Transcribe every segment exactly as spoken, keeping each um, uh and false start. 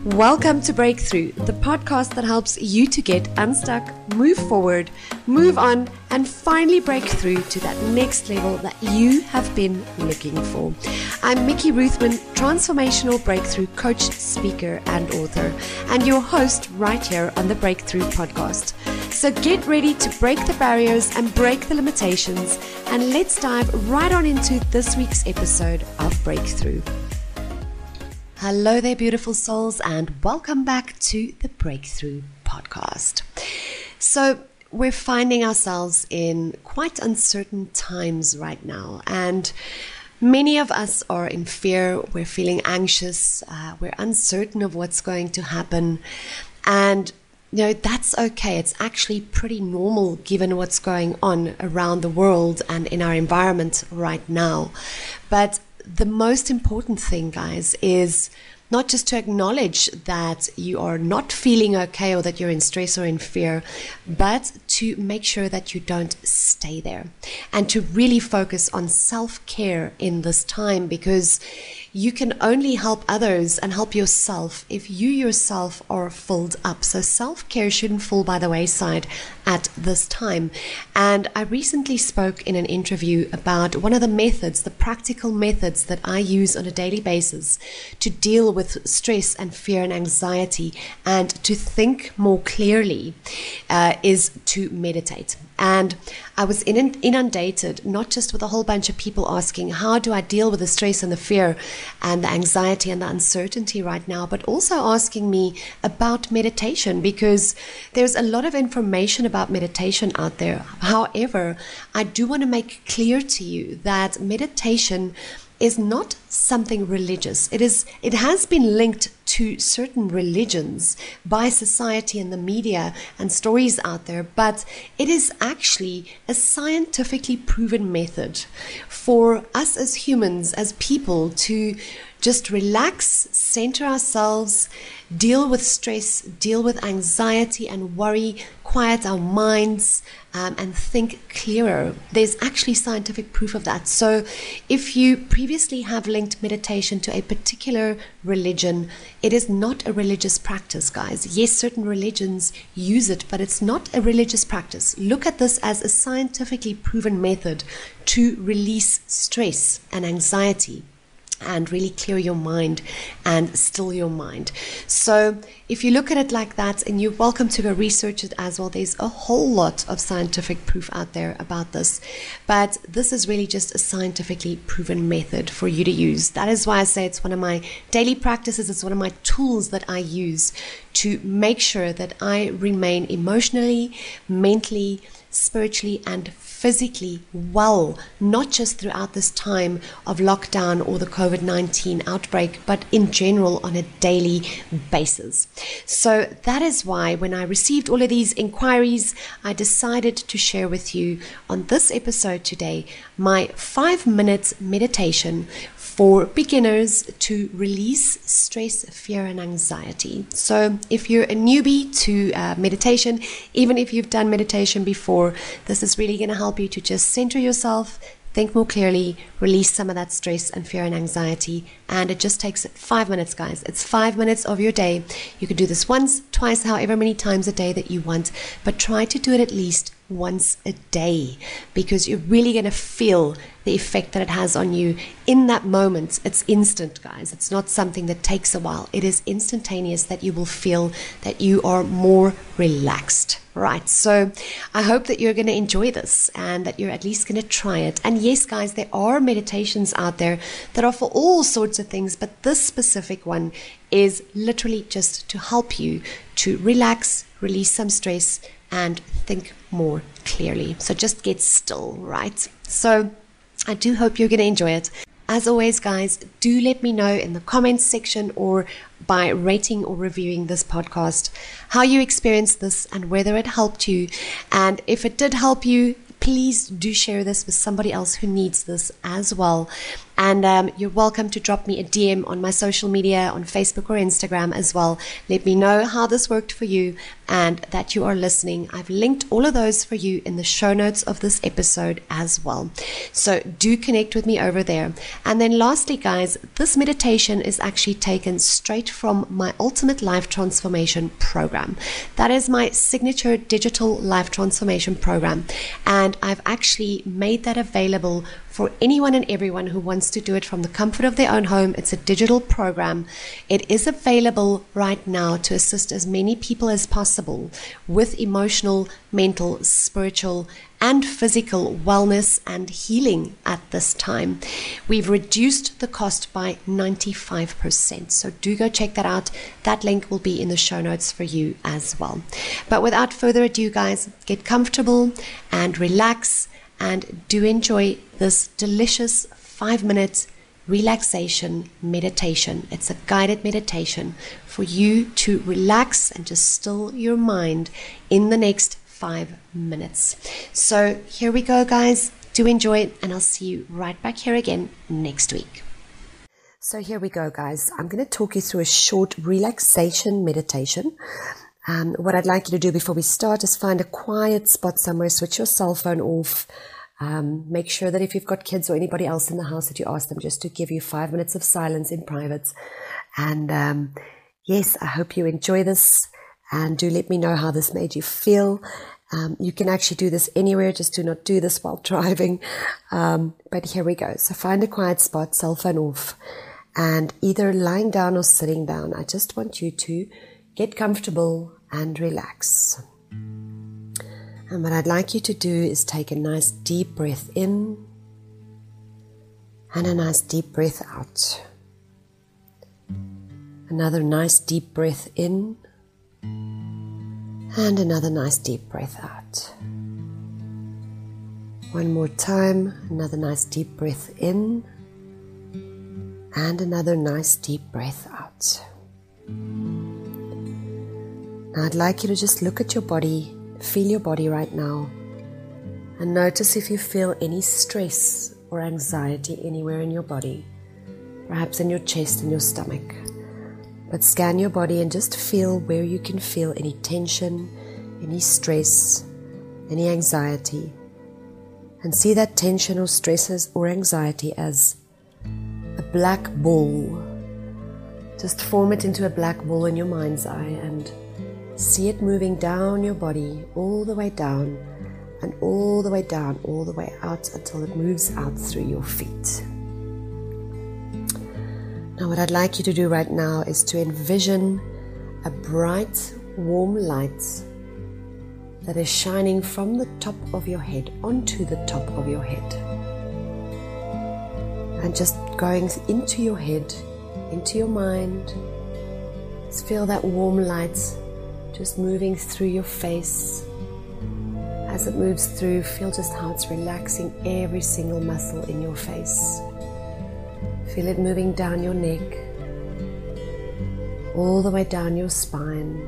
Welcome to Breakthrough, the podcast that helps you to get unstuck, move forward, move on, and finally break through to that next level that you have been looking for. I'm Mickey Ruthman, transformational breakthrough coach, speaker, and author, and your host right here on the Breakthrough podcast. So get ready to break the barriers and break the limitations, and let's dive right on into this week's episode of Breakthrough. Hello there, beautiful souls, and welcome back to the Breakthrough podcast. So we're finding ourselves in quite uncertain times right now, and many of us are in fear. We're feeling anxious. Uh, we're uncertain of what's going to happen, and you know, that's okay. It's actually pretty normal given what's going on around the world and in our environment right now. But the most important thing, guys, is not just to acknowledge that you are not feeling okay or that you're in stress or in fear, but to make sure that you don't stay there and to really focus on self-care in this time, because you can only help others and help yourself if you yourself are filled up. So self-care shouldn't fall by the wayside at this time. And I recently spoke in an interview about one of the methods, the practical methods that I use on a daily basis to deal with stress and fear and anxiety and to think more clearly uh, is to meditate. And I was inundated, not just with a whole bunch of people asking, how do I deal with the stress and the fear and the anxiety and the uncertainty right now, but also asking me about meditation, because there's a lot of information about meditation out there. However, I do want to make clear to you that meditation is not something religious. It is. It has been linked to certain religions by society and the media and stories out there, but it is actually a scientifically proven method for us as humans, as people, to just relax, center ourselves, deal with stress, deal with anxiety and worry, quiet our minds, um, and think clearer. There's actually scientific proof of that. So if you previously have linked meditation to a particular religion, it is not a religious practice, guys. Yes, certain religions use it, but it's not a religious practice. Look at this as a scientifically proven method to release stress and anxiety and really clear your mind and still your mind. So if you look at it like that, and you're welcome to go research it as well, there's a whole lot of scientific proof out there about this, but this is really just a scientifically proven method for you to use. That is why I say it's one of my daily practices. It's one of my tools that I use to make sure that I remain emotionally, mentally, spiritually, and physically well, not just throughout this time of lockdown or the covid nineteen outbreak, but in general on a daily basis. So that is why when I received all of these inquiries, I decided to share with you on this episode today my five minute meditation for beginners to release stress, fear, and anxiety. So if you're a newbie to uh, meditation, even if you've done meditation before, this is really going to help you to just center yourself, think more clearly, release some of that stress and fear and anxiety. And it just takes five minutes, guys. It's five minutes of your day. You can do this once, twice, however many times a day that you want, but try to do it at least once a day, because you're really going to feel the effect that it has on you in that moment. It's instant, guys. It's not something that takes a while. It is instantaneous that you will feel that you are more relaxed. Right, so I hope that you're going to enjoy this and that you're at least going to try it. And yes, guys, there are meditations out there that are for all sorts of things, but this specific one is literally just to help you to relax, release some stress, and think more clearly. So just get still, right? So I do hope you're going to enjoy it. As always, guys, do let me know in the comments section or by rating or reviewing this podcast how you experienced this and whether it helped you. And if it did help you, please do share this with somebody else who needs this as well. And um, you're welcome to drop me a D M on my social media, on Facebook or Instagram as well. Let me know how this worked for you and that you are listening. I've linked all of those for you in the show notes of this episode as well. So do connect with me over there. And then lastly, guys, this meditation is actually taken straight from my Ultimate Life Transformation Program. That is my signature digital life transformation program. And I've actually made that available for anyone and everyone who wants to do it from the comfort of their own home. It's a digital program. It is available right now to assist as many people as possible with emotional, mental, spiritual, and physical wellness and healing at this time. We've reduced the cost by ninety-five percent. So do go check that out. That link will be in the show notes for you as well. But without further ado, guys, get comfortable and relax and do enjoy this delicious five minute relaxation meditation. It's a guided meditation for you to relax and just still your mind in the next five minutes. So here we go, guys. Do enjoy it, and I'll see you right back here again next week. So here we go, guys. I'm going to talk you through a short relaxation meditation. Um, what I'd like you to do before we start is find a quiet spot somewhere, switch your cell phone off. Um, make sure that if you've got kids or anybody else in the house, that you ask them just to give you five minutes of silence in private. And um, yes, I hope you enjoy this, and do let me know how this made you feel. Um, you can actually do this anywhere, just do not do this while driving. Um, but here we go. So find a quiet spot, cell phone off, and either lying down or sitting down. I just want you to get comfortable and relax. And what I'd like you to do is take a nice deep breath in and a nice deep breath out. Another nice deep breath in and another nice deep breath out. One more time, another nice deep breath in and another nice deep breath out. Now I'd like you to just look at your body, feel your body right now, and notice if you feel any stress or anxiety anywhere in your body, perhaps in your chest and your stomach. But scan your body and just feel where you can feel any tension, any stress, any anxiety. And see that tension or stresses or anxiety as a black ball. Just form it into a black ball in your mind's eye and see it moving down your body, all the way down, and all the way down, all the way out until it moves out through your feet. Now what I'd like you to do right now is to envision a bright, warm light that is shining from the top of your head onto the top of your head. And just going into your head, into your mind. Just feel that warm light just moving through your face. As it moves through, feel just how it's relaxing every single muscle in your face. Feel it moving down your neck, all the way down your spine.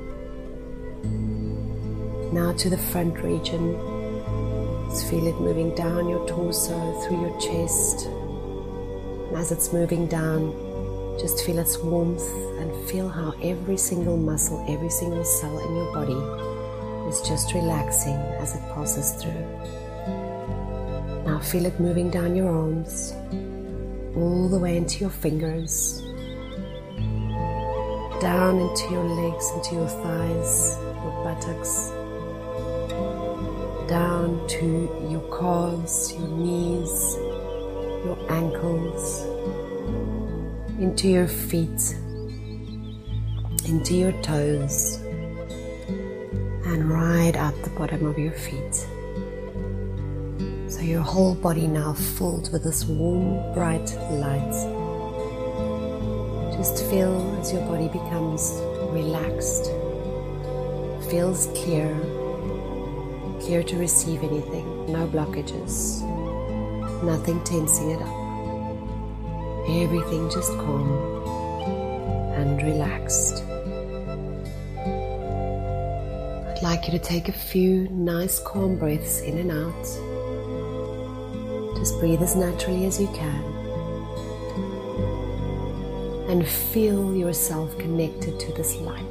Now to the front region. Just feel it moving down your torso, through your chest. And as it's moving down, just feel its warmth and feel how every single muscle, every single cell in your body is just relaxing as it passes through. Now feel it moving down your arms, all the way into your fingers, down into your legs, into your thighs, your buttocks, down to your calves, your knees, your ankles, into your feet, into your toes, and right out the bottom of your feet. So your whole body now filled with this warm, bright light. Just feel as your body becomes relaxed, feels clear, clear to receive anything, no blockages, nothing tensing it up. Everything just calm and relaxed. I'd like you to take a few nice calm breaths in and out. Just breathe as naturally as you can. and feel yourself connected to this light.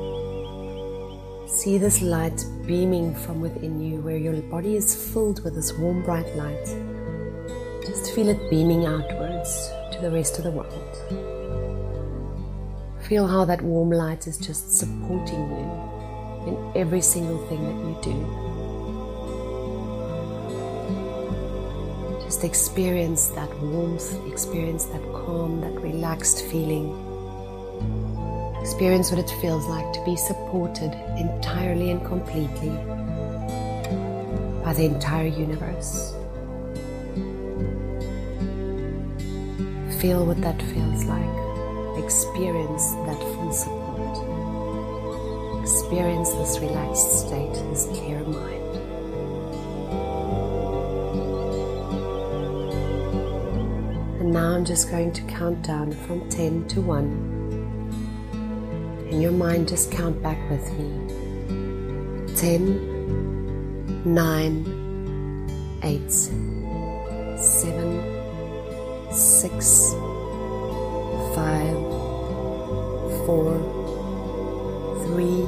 See this light beaming from within you, where your body is filled with this warm, bright light. Just feel it beaming outwards to the rest of the world. Feel how that warm light is just supporting you in every single thing that you do. Just experience that warmth, experience that calm, that relaxed feeling. Experience what it feels like to be supported entirely and completely by the entire universe. Feel what that feels like. Experience that full support. Experience this relaxed state, this clear mind. And now I'm just going to count down from ten to one. In your mind, just count back with me. ten, nine, eight, seven, six, five, four, three,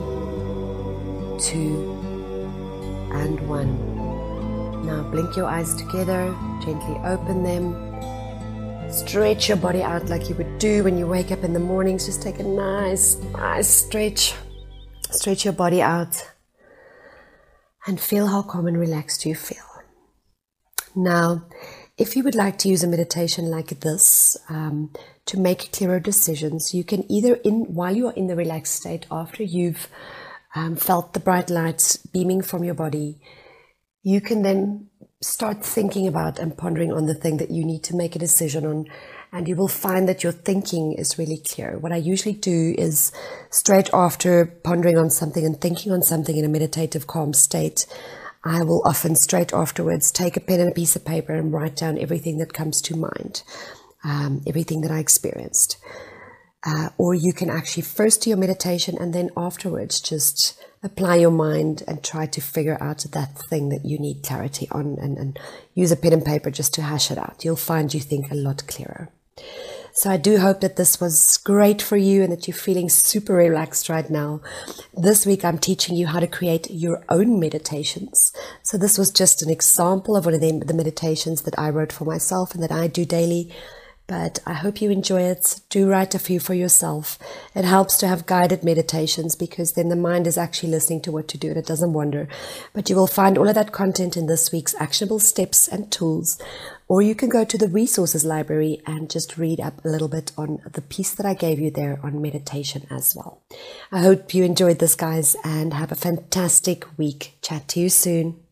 two, and one. Now blink your eyes together, gently open them. Stretch your body out like you would do when you wake up in the mornings. Just take a nice, nice stretch. Stretch your body out and feel how calm and relaxed you feel. Now, if you would like to use a meditation like this um, to make clearer decisions, you can either, in while you are in the relaxed state, after you've um, felt the bright lights beaming from your body, you can then start thinking about and pondering on the thing that you need to make a decision on, and you will find that your thinking is really clear. What I usually do is, straight after pondering on something and thinking on something in a meditative, calm state, I will often straight afterwards take a pen and a piece of paper and write down everything that comes to mind, um, everything that I experienced. Uh, or you can actually first do your meditation and then afterwards just apply your mind and try to figure out that thing that you need clarity on, and, and use a pen and paper just to hash it out. You'll find you think a lot clearer. So I do hope that this was great for you and that you're feeling super relaxed right now. This week I'm teaching you how to create your own meditations. So this was just an example of one of the, the meditations that I wrote for myself and that I do daily. But I hope you enjoy it. Do write a few for yourself. It helps to have guided meditations, because then the mind is actually listening to what to do and it doesn't wander. But you will find all of that content in this week's actionable steps and tools. Or you can go to the resources library and just read up a little bit on the piece that I gave you there on meditation as well. I hope you enjoyed this, guys, and have a fantastic week. Chat to you soon.